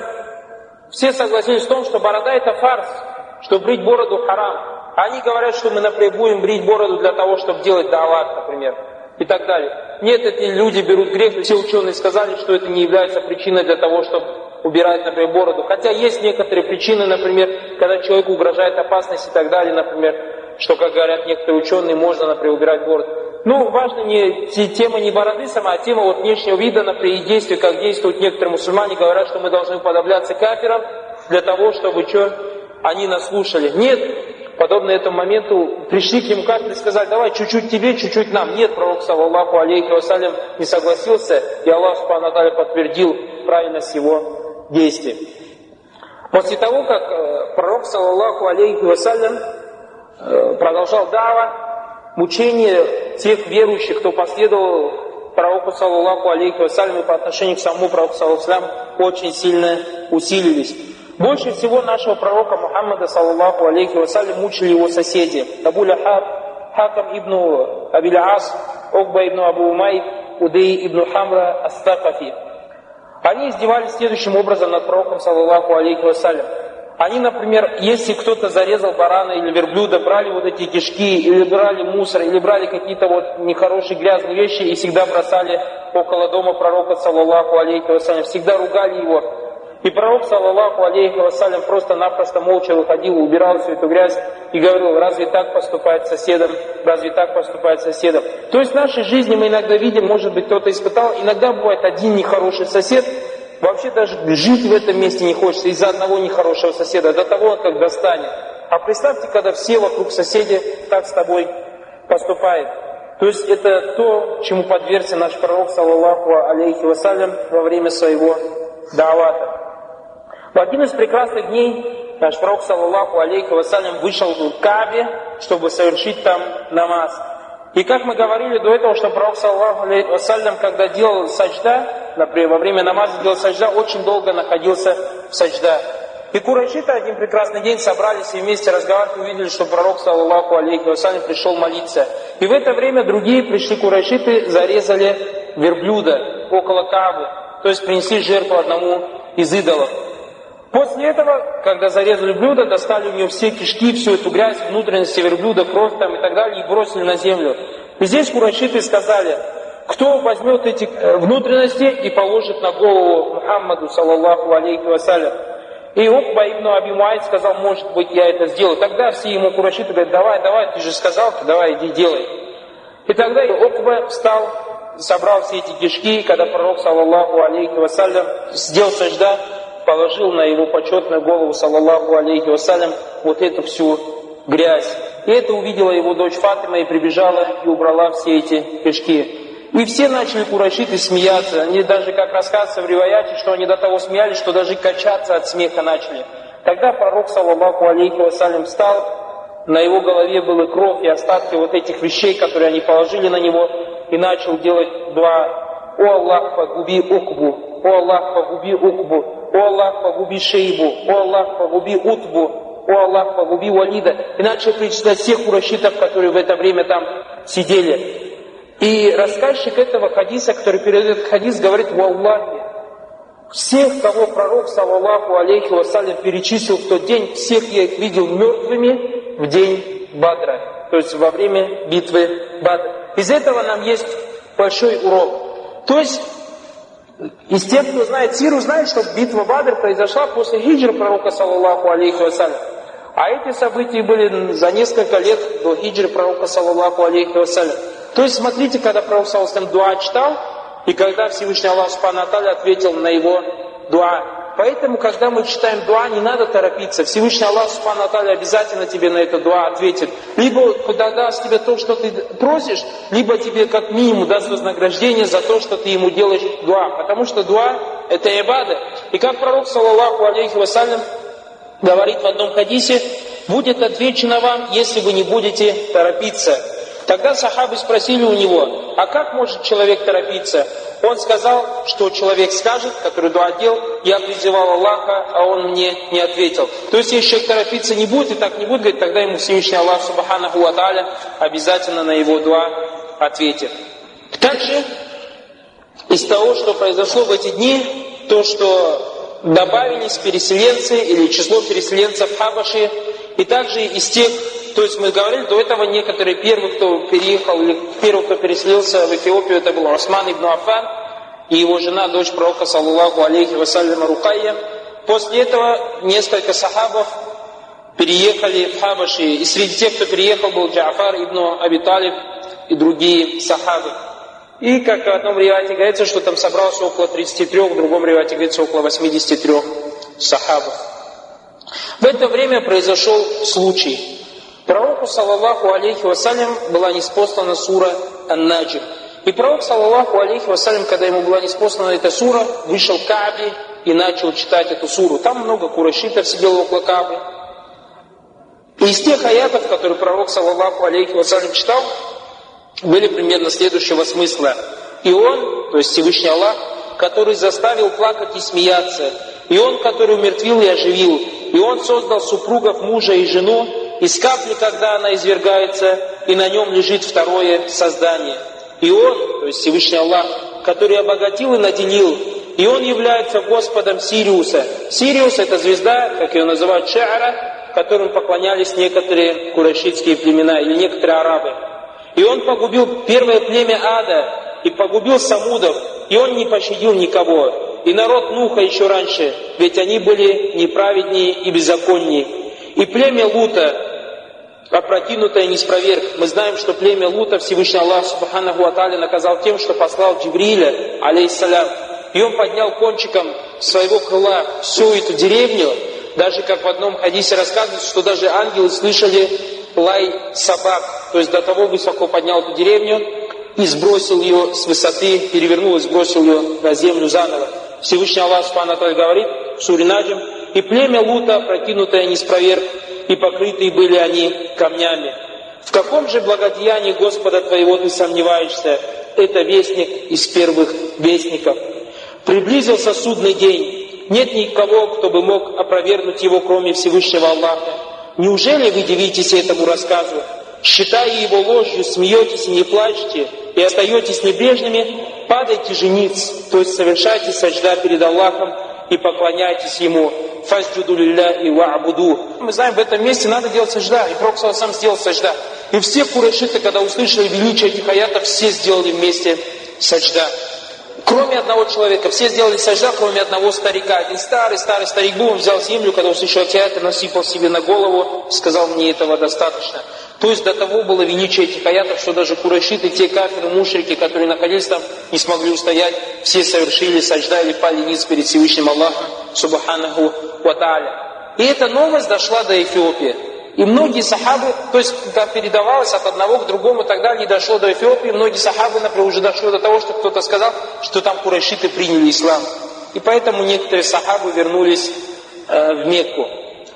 Все согласились в том, что борода это фарс, что брить бороду харам. Они говорят, что мы, например, будем брить бороду для того, чтобы делать дават, например, и так далее. Нет, эти люди берут грех, все ученые сказали, что это не является причиной для того, чтобы убирать, например, бороду. Хотя есть некоторые причины, например, когда человеку угрожает опасность и так далее, например, что, как говорят некоторые ученые, можно, например, убирать бороду. Ну, важна не тема не бороды сама, а тема вот внешнего вида, например, и действия, как действуют некоторые мусульмане, говорят, что мы должны уподобляться кафирам для того, чтобы они нас слушали. Нет, подобно этому моменту пришли к нему кафиры и сказали, давай чуть-чуть тебе, чуть-чуть нам. Нет, пророк, саллаллаху алейхи вассалям, не согласился, и Аллах Субхану Тааля подтвердил правильность его действий. После того, как пророк, саллаллаху алейхи вассалям, продолжал дава, мучения тех верующих, кто последовал пророку, саллаллаху алейхи вассалям, и по отношению к самому пророку, саллаллаху алейхи вассалям, очень сильно усилились. Больше всего нашего пророка Мухаммада, саллаллаху алейхи вассалям, мучили его соседи. Абу Лахаб, Хакам ибн Абиль Ас, Окба ибн Абу Умайд, Удей ибн Хамра Ас-Сакафи. Они издевались следующим образом над пророком, саллаллаху алейхи вассалям. Они, например, если кто-то зарезал барана или верблюда, брали вот эти кишки, или брали мусор, или брали какие-то вот нехорошие грязные вещи и всегда бросали около дома пророка, саллаллаху алейхи вассалям, всегда ругали его. И пророк, саллаллаху алейхи вассалям, просто-напросто молча выходил, убирал всю эту грязь и говорил: разве так поступает с соседом, разве так поступает с соседом. То есть в нашей жизни мы иногда видим, может быть, кто-то испытал, иногда бывает один нехороший сосед, вообще даже жить в этом месте не хочется из-за одного нехорошего соседа, до того он как достанет. А представьте, когда все вокруг соседи так с тобой поступают. То есть это то, чему подвергся наш пророк, саллаллаху алейхи вассалям, во время своего даавата. В один из прекрасных дней наш пророк, саллаллаху алейхи вассалям, вышел в Каабе, чтобы совершить там намаз. И как мы говорили до этого, что пророк, саллаллаху алейхи вассалям, когда делал саджда, например, во время намаза делал саджда, очень долго находился в саджда. И курайшиты один прекрасный день собрались и вместе разговаривали, увидели, что пророк, саллаллаху алейхи вассалям, пришел молиться. И в это время другие пришли курайшиты, зарезали верблюда около Каабы, то есть принесли жертву одному из идолов. После этого, когда зарезали блюдо, достали у него все кишки, всю эту грязь, внутренности верблюда, кровь там и так далее, и бросили на землю. И здесь курайшиты сказали: кто возьмет эти внутренности и положит на голову Мухаммаду, саллаллаху алейхи вассалям. И Окба ибн Аби Муайд сказал: может быть, я это сделаю. Тогда все ему курайшиты говорят: давай, ты же сказал, давай, иди делай. И тогда Окба встал, собрал все эти кишки, и когда пророк, саллаллаху алейхи вассалям, сделал сажда, положил на его почетную голову, саллаллаху алейхи вассалям, вот эту всю грязь. И это увидела его дочь Фатима и прибежала и убрала все эти кишки. И все начали курайшиты смеяться. Они даже, как рассказывается в риваяте, что они до того смеялись, что даже качаться от смеха начали. Тогда пророк, саллаллаху алейхи вассалям, встал, на его голове была кровь и остатки вот этих вещей, которые они положили на него, и начал делать дуа: «О Аллах, погуби Укбу! О Аллах, погуби Укбу! О Аллах, погуби Шейбу! О Аллах, погуби Утбу! О Аллах, погуби Валида!» И начал перечислять всех курайшитов, которые в это время там сидели. И рассказчик этого хадиса, который передает этот хадис, говорит: «Валлахи, всех, кого пророк, саллаллаху алейхи вассалям, перечислил в тот день, всех я их видел мертвыми в день Бадра», то есть во время битвы Бадр. Из этого нам есть большой урок. То есть из тех, кто знает сиру, знает, что битва Бадр произошла после хиджры пророка, саллаллаху алейхи вассалям. А эти события были за несколько лет до хиджры пророка, саллаллаху алейхи вассалям. То есть смотрите, когда пророк, саллаллаху алейхи вассалям, дуа читал, и когда Всевышний Аллах субхану ва тааля ответил на его дуа. Поэтому, когда мы читаем дуа, не надо торопиться. Всевышний Аллах субхану ва тааля обязательно тебе на это дуа ответит. Либо даст тебе то, что ты просишь, либо тебе как минимум даст вознаграждение за то, что ты ему делаешь дуа. Потому что дуа — это ибада. И как пророк, саллаллаху алейхи вассалям, говорит в одном хадисе: будет отвечено вам, если вы не будете торопиться. Тогда сахабы спросили у него: а как может человек торопиться? Он сказал, что человек скажет, который дуа делал: я призывал Аллаха, а он мне не ответил. То есть если человек торопиться не будет и так не будет, говорит, тогда ему Всевышний Аллах субханаху ва тааля обязательно на его дуа ответит. Также из того, что произошло в эти дни, то, что добавились переселенцы или число переселенцев Хабаши, и также из тех, то есть мы говорили до этого, некоторые первые, кто переехал, или первый, кто переселился в Эфиопию, это был Усман ибн Аффан и его жена, дочь пророка, саллаллаху алейхи вассалям, Рукайя. После этого несколько сахабов переехали в Хабаши, и среди тех, кто переехал, был Джафар ибн Аби Талиб и другие сахабы. И как в одном риваяте говорится, что там собралось около 33, в другом риваяте говорится около 83 сахабов. В это время произошел случай. Пророку, саллаллаху алейхи вассалям, была ниспослана сура Ан-Наджм. И пророк, саллаллаху алейхи вассалям, когда ему была ниспослана эта сура, вышел к Каабе и начал читать эту суру. Там много курайшитов сидело около Каабы. И из тех аятов, которые пророк, саллаллаху алейхи вассалям, читал, были примерно следующего смысла. И Он, то есть Всевышний Аллах, который заставил плакать и смеяться, и Он, который умертвил и оживил, и Он создал супругов мужа и жену из капли, когда она извергается, и на нем лежит второе создание. И Он, то есть Всевышний Аллах, который обогатил и наделил, и Он является Господом Сириуса. Сириус — это звезда, как ее называют, Ша'ара, которым поклонялись некоторые курайшитские племена или некоторые арабы. И Он погубил первое племя Ада и погубил Самудов, и Он не пощадил никого. И народ Нуха еще раньше, ведь они были неправеднее и беззаконнее. И племя Лута, опрокинутое не спроверг. Мы знаем, что племя Лута Всевышний Аллах Субханаху ва Тааля наказал тем, что послал Джибриля, алейхиссалям, и он поднял кончиком своего крыла всю эту деревню, даже как в одном хадисе рассказывается, что даже ангелы слышали лай собак, то есть до того высоко поднял эту деревню и сбросил ее с высоты, перевернул и сбросил ее на землю заново. Всевышний Аллах Субханаху ва Тааля говорит в суре Наджм: «И племя Лута, опрокинутое не спроверг, и покрытые были они камнями». В каком же благодеянии Господа твоего ты сомневаешься? Это вестник из первых вестников. Приблизился судный день. Нет никого, кто бы мог опровергнуть его, кроме Всевышнего Аллаха. Неужели вы дивитесь этому рассказу? Считая его ложью, смеетесь и не плачете, и остаетесь небрежными, падайте же ниц, то есть совершайте саджда перед Аллахом и поклоняйтесь Ему. Фасджуду лилляхи ва'буду. Мы знаем, в этом месте надо делать саджда, и Пророк сам сделал саджда. И все курайшиты, когда услышали величие этих аятов, все сделали вместе саджда. Кроме одного человека, все сделали саджда, кроме одного старика. Один старый старик был, он взял землю, когда услышал эти аяты, насыпал себе на голову, сказал: мне этого достаточно. То есть до того было величие этих аятов, что даже курайшиты, те кафиры, мушрики, которые находились там, не смогли устоять, все совершили саджда или пали ниц перед Всевышним Аллахом Субханаху ва Тааля. И эта новость дошла до Эфиопии. И многие сахабы, то есть когда передавалось от одного к другому и так далее, и дошло до Эфиопии, многие сахабы, например, уже дошло до того, что кто-то сказал, что там курайшиты приняли ислам. И поэтому некоторые сахабы вернулись в Мекку.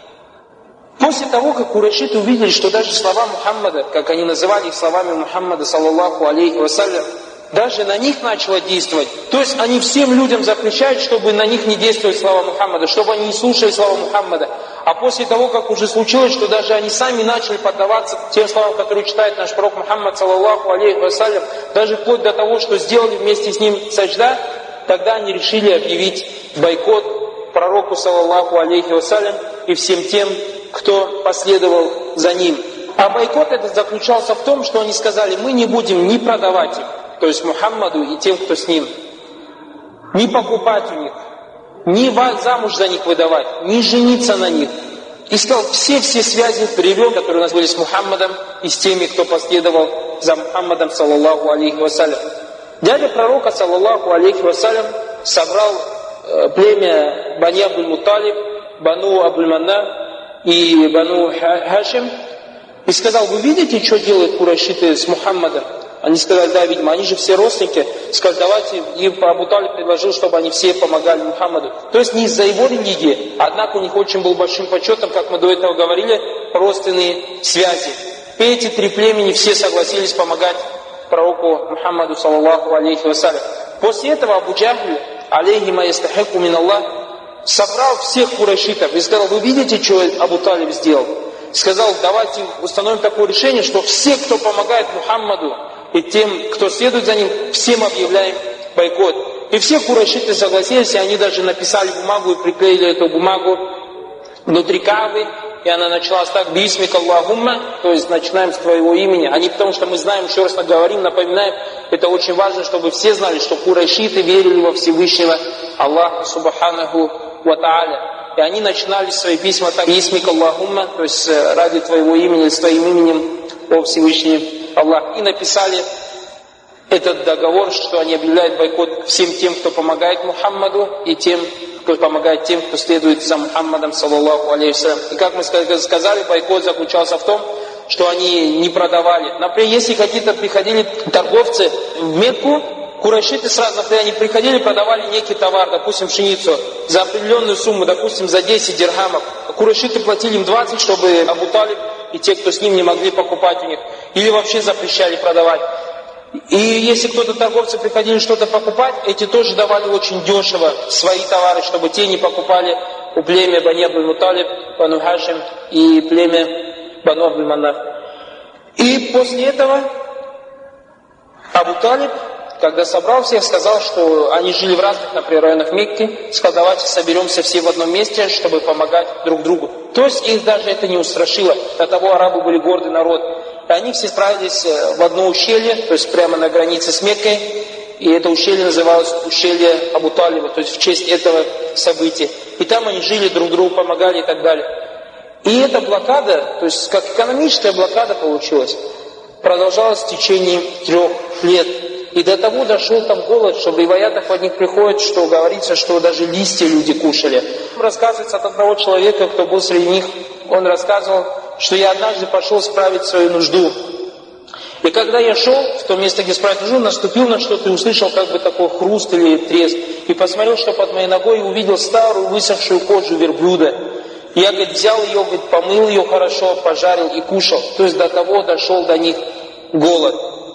После того, как курайшиты увидели, что даже слова Мухаммада, как они называли их словами Мухаммада, саллаллаху алейхи вассалям, даже на них начало действовать. То есть они всем людям запрещают, чтобы на них не действовали слова Мухаммада, чтобы они не слушали слова Мухаммада. А после того, как уже случилось, что даже они сами начали поддаваться тем словам, которые читает наш пророк Мухаммад, саллаллаху алейхи вассалям, даже вплоть до того, что сделали вместе с ним саджда, тогда они решили объявить бойкот пророку, саллаллаху алейхи вассалям, и всем тем, кто последовал за ним. А бойкот этот заключался в том, что они сказали: мы не будем ни продавать их, то есть Мухаммаду и тем, кто с ним, ни покупать у них, ни замуж за них выдавать, ни жениться на них. И сказал, все связи привел, которые у нас были с Мухаммадом и с теми, кто последовал за Мухаммадом, саллаллаху алейхи вассалям. Дядя пророка, саллаллаху алейхи вассалям, собрал племя Бани Абдуль-Мутталиб, Бану Абдуль-Манна и Бану Хашим, и сказал: вы видите, что делают курайшиты с Мухаммадом? Они сказали: да, видимо, они же все родственники. Сказали: давайте. И Абу Талиб предложил, чтобы они все помогали Мухаммаду. То есть не из-за его религии, однако у них очень был большим почетом, как мы до этого говорили, родственные связи. И эти три племени все согласились помогать пророку Мухаммаду, саллаллаху алейхи вассалям. После этого Абу Джахль, алейхи ма ястахику мин Аллах, собрал всех курайшитов и сказал: вы видите, что Абу Талиб сделал? Сказал: давайте установим такое решение, что все, кто помогает Мухаммаду, и тем, кто следует за ним, всем объявляем бойкот. И все курайшиты согласились, и они даже написали бумагу и приклеили эту бумагу внутри Каабы, и она началась так: бисмик Аллахумма, то есть начинаем с твоего имени. А не потому, что мы знаем, еще раз говорим, напоминаем, это очень важно, чтобы все знали, что курайшиты верили во Всевышнего Аллаха Субханаху ва Тааля. И они начинали свои письма так: бисмик Аллахумма, то есть ради твоего имени, с твоим именем, о Всевышний Аллах. И написали этот договор, что они объявляют бойкот всем тем, кто помогает Мухаммаду, и тем, кто помогает тем, кто следует за Мухаммадом, саллаллаху алейхи вассалям. И как мы сказали, бойкот заключался в том, что они не продавали. Например, если какие-то приходили торговцы в Мекку, курайшиты сразу, например, они приходили, продавали некий товар, допустим, пшеницу, за определенную сумму, допустим, за 10 дирхамов. Курайшиты платили им 20, чтобы Абу Талиб и те, кто с ним, не могли покупать у них, или вообще запрещали продавать. И если кто-то, торговцы, приходили что-то покупать, эти тоже давали очень дешево свои товары, чтобы те не покупали у племя Бани Абдуль-Муталиб, Бану Хашим и племя Бану Абдуль-Маннаф. И после этого Абу Талиб, когда собрал всех, сказал, что они жили в разных, например, районах Мекки, сказал, давайте соберемся все в одном месте, чтобы помогать друг другу. То есть их даже это не устрашило. До того арабы были гордый народ. И они все справились в одно ущелье, то есть прямо на границе с Меккой. И это ущелье называлось ущелье Абу Талиба, то есть в честь этого события. И там они жили, друг другу помогали и так далее. И эта блокада, то есть как экономическая блокада получилась, продолжалась в течение 3 лет. И до того дошел там голод, что в риваятах от них приходит, что говорится, что даже листья люди кушали. Рассказывается от одного человека, кто был среди них, он рассказывал, что я однажды пошел справить свою нужду. И когда я шел в то место, где справить нужду, наступил на что-то и услышал как бы такой хруст или треск. И посмотрел, что под моей ногой, и увидел старую высохшую кожу верблюда. Я, говорит, взял ее, говорит, помыл ее хорошо, пожарил и кушал. То есть до того дошел до них голод.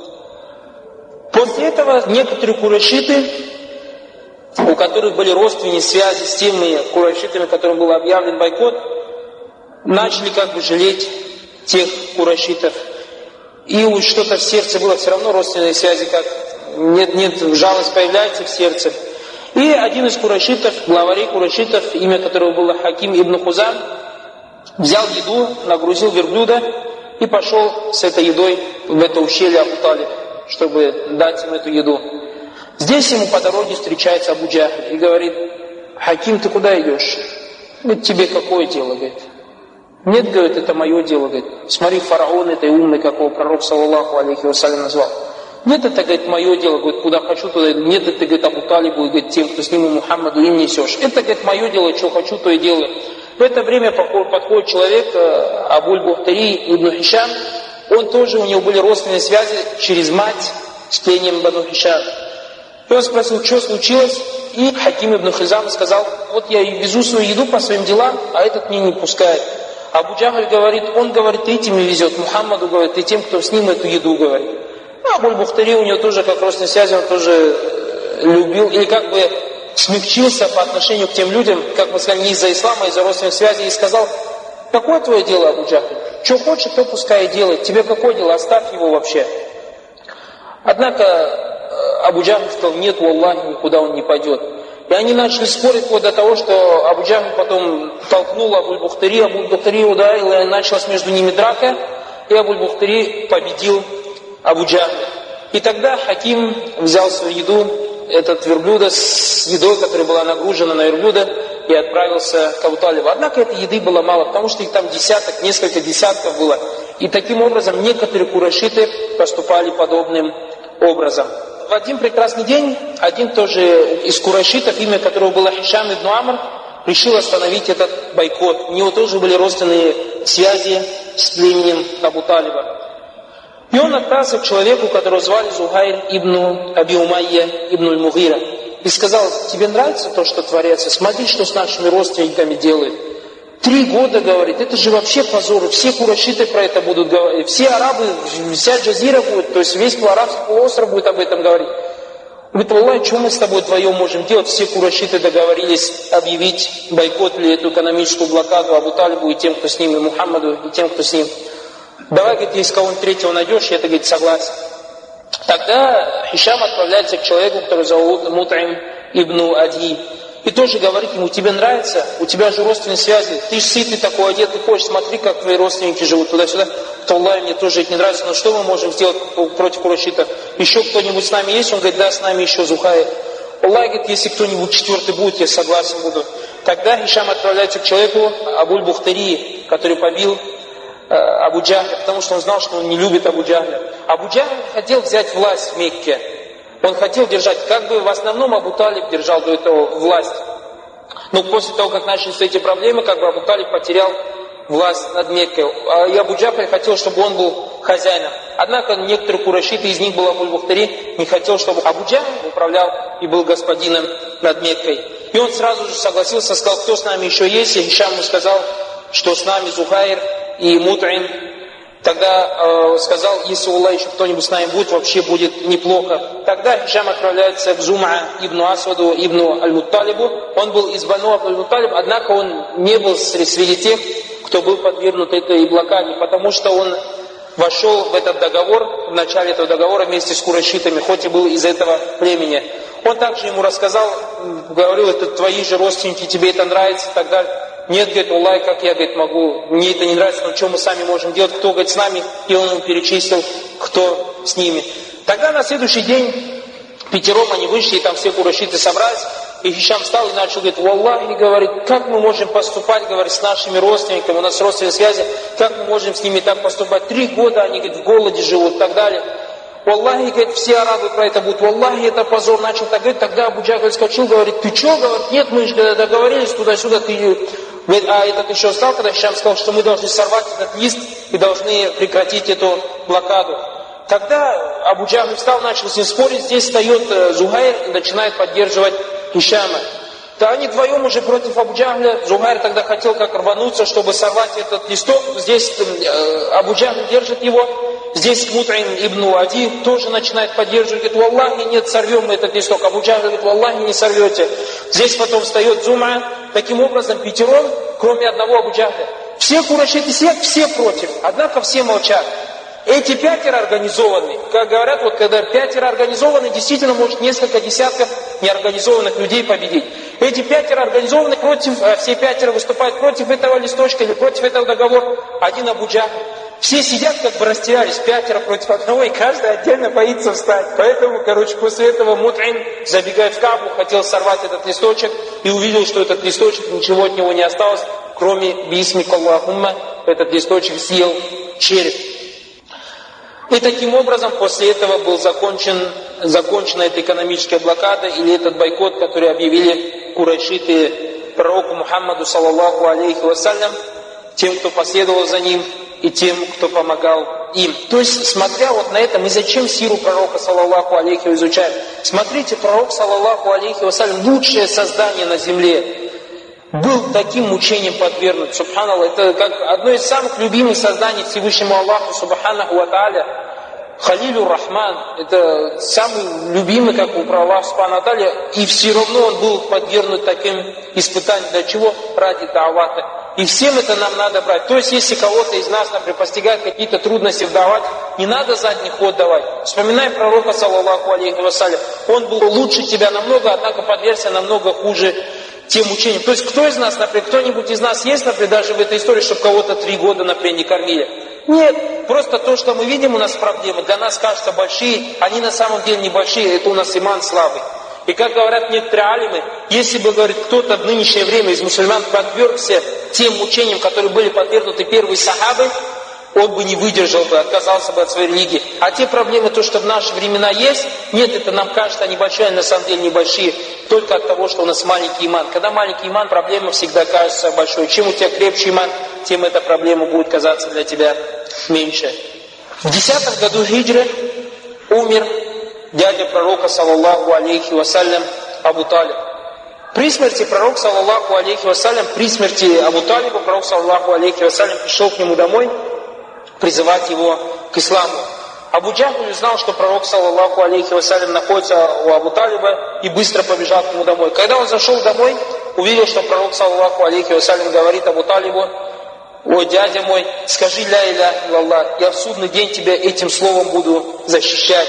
После этого некоторые курайшиты, у которых были родственные связи с теми курайшитами, которым был объявлен бойкот, начали как бы жалеть тех курайшитов. И уж что-то в сердце было, все равно родственные связи, как нет, жалость появляется в сердце. И один из курайшитов, главарей курайшитов, имя которого было Хаким ибн Хузам, взял еду, нагрузил верблюда и пошел с этой едой в это ущелье Абу Талиб, чтобы дать им эту еду. Здесь ему по дороге встречается Абу Джахль и говорит: Хаким, ты куда идешь? Говорит, тебе какое дело? Говорит. Нет, говорит, это мое дело. Говорит. Смотри, фараон этой умный, какого пророк, саллаллаху алейхи вассалям, назвал. Нет, это, говорит, мое дело. Говорит, куда хочу, туда. Нет, это, говорит, Абу Талибу, говорит, тем, кто с ним, и Мухаммаду им несешь. Это, говорит, мое дело, что хочу, то и делаю. В это время подходит человек, Абуль-Бухтари ибн Хишам. Он тоже, у него были родственные связи через мать с племенем Бану Хишам. И он спросил, что случилось? И Хаким ибн Хизам сказал: вот я везу свою еду по своим делам, а этот мне не пускает. Абу Джахль говорит, он говорит, третьим везет, Мухаммаду говорит, и тем, кто с ним эту еду говорит. Ну, Абуль-Бухтари, у него тоже, как родственные связи, он тоже любил, или как бы смягчился по отношению к тем людям, как мы сказали, не из-за ислама, а из-за родственных связей, и сказал: какое твое дело, Абу Джахль? Что хочет, то пускай и делает. Тебе какое дело? Оставь его вообще. Однако Абу Джахль сказал: нет, Аллахе, никуда он не пойдет. И они начали спорить вплоть до того, что Абу Джахль потом толкнул Абуль-Бухтари, Абуль-Бухтари ударил, и началась между ними драка, и Абуль-Бухтари победил Абу Джахля. И тогда Хаким взял свою еду, этот верблюда с едой, которая была нагружена на верблюда, и отправился к Абу Талибу. Однако этой еды было мало, потому что их там несколько десятков было. И таким образом некоторые курайшиты поступали подобным образом. В один прекрасный день, один тоже из курайшитов, имя которого было Хишам ибн Амр, решил остановить этот бойкот. У него тоже были родственные связи с племенем Абу Талиба. И он отправился к человеку, которого звали Зухайр ибн Аби Умайя ибн аль-Мугира. И сказал: тебе нравится то, что творится? Смотри, что с нашими родственниками делают. 3 года, говорит, это же вообще позор. Все курайшиты про это будут говорить. Все арабы, вся Джазира будет, то есть весь арабский полуостров будет об этом говорить. Он говорит: Аллах, что мы с тобой вдвоем можем делать? Все курайшиты договорились объявить бойкот или эту экономическую блокаду Абу Талибу и тем, кто с ним, и Мухаммаду, и тем, кто с ним. Давай, говорит, если кого-нибудь третьего найдешь, я, говорит, согласен. Тогда Хишам отправляется к человеку, который зовут Мут'им ибн Ади. И тоже говорит ему: тебе нравится? У тебя же родственные связи. Ты же сытый такой, одет, ты хочешь, смотри, как твои родственники живут туда-сюда. То Аллах, мне тоже это не нравится, но что мы можем сделать против курайшитов? Еще кто-нибудь с нами есть? Он говорит: да, с нами еще Зухайр. Аллах говорит: если кто-нибудь четвертый будет, я согласен буду. Тогда Хишам отправляется к человеку Абуль-Бухтари, который побил Абу Джахля, потому что он знал, что он не любит Абу Джахля. Абу Джахль хотел взять власть в Мекке. Он хотел держать, как бы в основном Абу Талиб держал до этого власть. Но после того, как начались эти проблемы, как бы Абу Талиб потерял власть над Меккой. И Абу Джахль хотел, чтобы он был хозяином. Однако некоторые курайшиты, из них был Абуль-Бухтари, не хотел, чтобы Абу Джахль управлял и был господином над Меккой. И он сразу же согласился, сказал: кто с нами еще есть? И Хишам ему сказал, что с нами Зухайр и Мут'им Тогда сказал, если у Аллаха еще кто-нибудь с нами будет, вообще будет неплохо. Тогда Хишам отправляется к Зум'a ибн Асваду ибн Аль-Мутталибу. Он был из Бану Аль-Мутталиб, однако он не был среди тех, кто был подвергнут этой блокаде, потому что он вошел в этот договор, в начале этого договора вместе с курайшитами, хоть и был из этого племени. Он также ему рассказал, говорил, это твои же родственники, тебе это нравится и так далее. Нет, говорит, Аллах, как я, говорит, могу, мне это не нравится, но что мы сами можем делать, кто, говорит, с нами, и он ему перечислил, кто с ними. Тогда на следующий день пятером они вышли, и там все курайшиты собрались, и Хишам встал и начал говорить, Аллах, говорит, как мы можем поступать, говорит, с нашими родственниками, у нас родственные связи, как мы можем с ними так поступать, 3 года они, говорит, в голоде живут и так далее. Аллахи, говорит, все арабы про это будут, Аллахи, это позор, начал так говорить, тогда Абу Джахаль скочил, говорит, ты что, говорит, нет, мы же договорились туда-сюда, ты... А этот еще встал, когда Хишам сказал, что мы должны сорвать этот лист и должны прекратить эту блокаду. Тогда Абу Джахаль встал, начал с ним спорить, здесь встает Зухайр и начинает поддерживать Хишама. Да они вдвоем уже против Абу Джахля. Зухайр тогда хотел как рвануться, чтобы сорвать этот листок. Здесь Абу Джахль держит его. Здесь Мут'им ибн Ади тоже начинает поддерживать. Говорит, Аллахи, нет, сорвем мы этот листок. Абу Джахль говорит, Аллахи, не сорвете. Здесь потом встает Зум'a. Таким образом, пятером, кроме одного Абу Джахля. Все курайшиты все против, однако все молчат. Эти 5 организованы, как говорят, вот когда 5 организованы, действительно может несколько десятков неорганизованных людей победить. Эти 5 организованы против, все 5 выступают против этого листочка или против этого договора, один Абу Джахль. Все сидят, как бы растерялись, 5 против одного, и каждый отдельно боится встать. Поэтому, после этого Мут'им забегает в Каабу, хотел сорвать этот листочек, и увидел, что этот листочек, ничего от него не осталось, кроме бисмика Аллахумма, этот листочек съел череп. И таким образом, после этого был закончена эта экономическая блокада, или этот бойкот, который объявили курайшиты пророку Мухаммаду, саллаллаху алейхи вассалям, тем, кто последовал за ним, и тем, кто помогал им. То есть, смотря вот на это, мы зачем сиру пророка, саллаллаху алейхи, изучаем? Смотрите, пророк, саллаллаху алейхи вассалям, лучшее создание на земле, был таким мучением подвергнут, субханаллах. Это как одно из самых любимых созданий Всевышнему Аллаху, субханаху ва тааля. Халилюр Рахман, это самый любимый, как у Аллаха субхану ва тааля, и все равно он был подвергнут таким испытаниям. Для чего? Ради да'вата. И всем это нам надо брать. То есть, если кого-то из нас, например, постигают какие-то трудности в давате, не надо задний ход давать. Вспоминаем пророка, саллаллаху алейхи вассалям. Он был лучше тебя намного, однако подвергся намного хуже тем учениям. То есть, кто из нас, например, кто-нибудь из нас есть, например, даже в этой истории, чтобы кого-то 3 года, например, не кормили? Нет, просто то, что мы видим, у нас проблемы, для нас кажутся большие, они на самом деле небольшие, это у нас иман слабый. И как говорят некоторые алимы, если бы, говорит, кто-то в нынешнее время из мусульман подвергся тем учениям, которые были подвергнуты первые сахабы, он бы не выдержал бы, отказался бы от своей религии. А те проблемы, то, что в наши времена есть, нет, это нам кажется небольшие, на самом деле небольшие, только от того, что у нас маленький иман. Когда маленький иман, проблема всегда кажется большой. Чем у тебя крепче иман, тем эта проблема будет казаться для тебя меньше. В 10-м году хиджры умер дядя пророка, саллаллаху алейхи вассалям, Абу Талиб. При смерти пророка, саллаллаху алейхи вассалям, при смерти Абу Талиба, пророк, саллаллаху алейхи вассалям, пришел к нему домой, призывать его к исламу. Абу Джахль узнал, что пророк, саллаллаху алейхи вассалям, находится у Абу Талиба, и быстро побежал к нему домой. Когда он зашел домой, увидел, что пророк, саллаллаху алейхи вассалям, говорит Абу Талибу: «О, дядя мой, скажи ля иляха илlallah, я в судный день тебя этим словом буду защищать».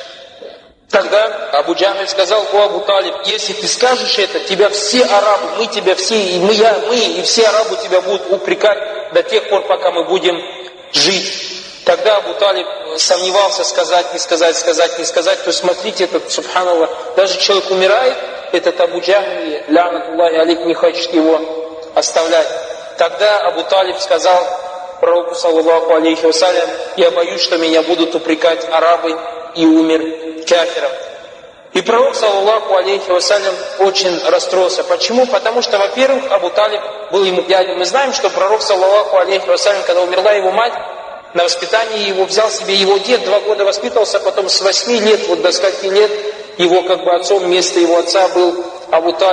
Тогда Абу Джахль сказал: «О, Абу Талиб, если ты скажешь это, тебя все арабы, мы тебя все, и мы и все арабы тебя будут упрекать до тех пор, пока мы будем жить». Тогда Абу Талиб сомневался, сказать, не сказать, сказать, не сказать. То есть смотрите, этот, субханаллах, даже человек умирает, этот Абу Джахль, лянатуллахи алейх, не хочет его оставлять. Тогда Абу Талиб сказал пророку, саллаллаху алейхи вассалям: «Я боюсь, что меня будут упрекать арабы», и умер кафиром. И пророк, саллаллаху алейхи вассалям, очень расстроился. Почему? Потому что, во-первых, Абу Талиб был ему дядей. Мы знаем, что пророк, саллаллаху алейхи вассалям, когда умерла его мать, на воспитание его взял себе его дед, 2 года воспитывался, потом с 8 лет, вот до скольки лет, его как бы отцом вместо его отца был Абу Талиб.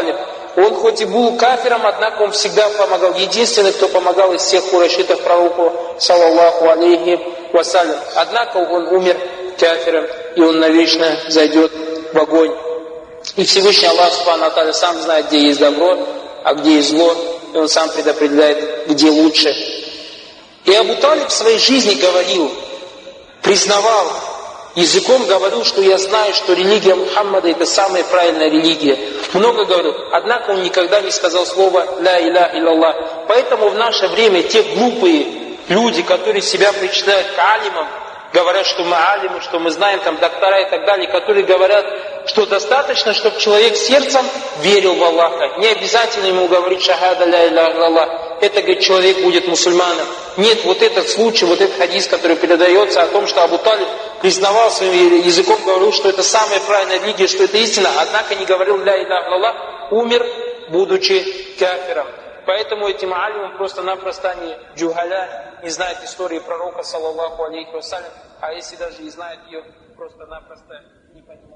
Он хоть и был кафиром, однако он всегда помогал. Единственный, кто помогал из всех курайшитов пророку, саллаллаху алейхи вассалям. Однако он умер кафиром, и он навечно зайдет в огонь. И Всевышний Аллах Субхану ва Тааля сам знает, где есть добро, а где есть зло, и он сам предопределяет, где лучше. И Абу Талиб в своей жизни говорил, признавал, языком говорил, что я знаю, что религия Мухаммада это самая правильная религия. Много говорил, однако он никогда не сказал слово «Ля иляха илляллах». Поэтому в наше время те глупые люди, которые себя причисляют к алимам, говорят, что мы алимы, что мы знаем, там, доктора и так далее, которые говорят, что достаточно, чтобы человек сердцем верил в Аллаха. Не обязательно ему говорить «Шахада ля иляха илляллах». Это, говорит, человек будет мусульманом. Нет, вот этот случай, вот этот хадис, который передается о том, что Абу Талиб признавал своим языком, говорил, что это самая правильная религия, что это истина, однако не говорил «Ля иляха илляллах», умер, будучи кафиром. Поэтому этим алимам просто-напросто они джухаля, не знают истории пророка, саллаллаху алейхи вассалям, а если даже и знают ее, просто-напросто не понимают.